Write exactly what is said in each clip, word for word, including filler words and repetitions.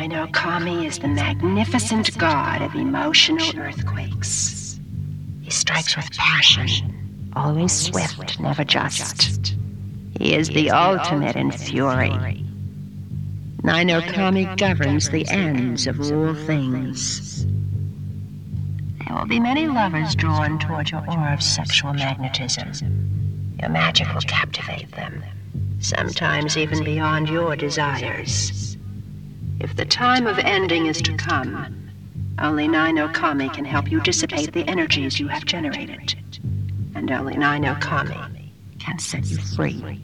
Nai no Kami is the magnificent god of emotional earthquakes. He strikes with passion, always swift, never just. He is the ultimate in fury. Nai no Kami governs the ends of all things. There will be many lovers drawn toward your aura of sexual magnetism. Your magic will captivate them, sometimes even beyond your desires. If the time of ending is to come, only Nai no Kami can help you dissipate the energies you have generated. And only Nai no Kami can set you free.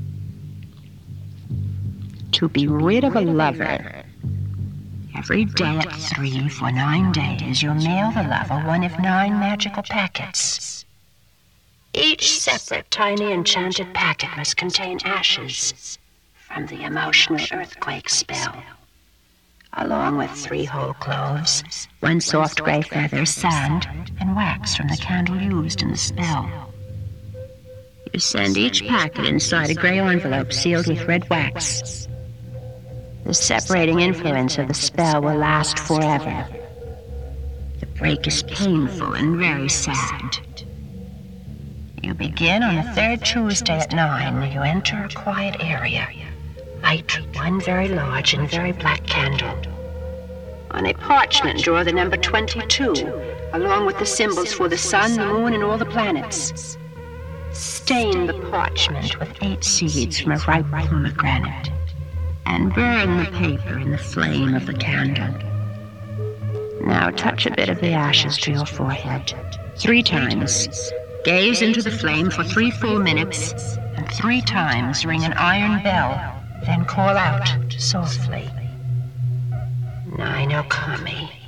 To be rid of a lover, every day at three for nine days, you'll mail the lover one of nine magical packets. Each separate tiny enchanted packet must contain ashes from the emotional earthquake spell, along with three whole cloves, one soft gray feather, sand, and wax from the candle used in the spell. You send each packet inside a gray envelope sealed with red wax. The separating influence of the spell will last forever. The break is painful and very sad. You begin on the third Tuesday at nine. You enter a quiet area. Light one very large and very black candle. On a parchment, draw the number twenty-two, along with the symbols for the sun, the moon, and all the planets. Stain the parchment with eight seeds from a ripe pomegranate, and burn the paper in the flame of the candle. Now touch a bit of the ashes to your forehead, three times. Gaze into the flame for three full minutes, and three times ring an iron bell, then call out softly, Nai no Kami.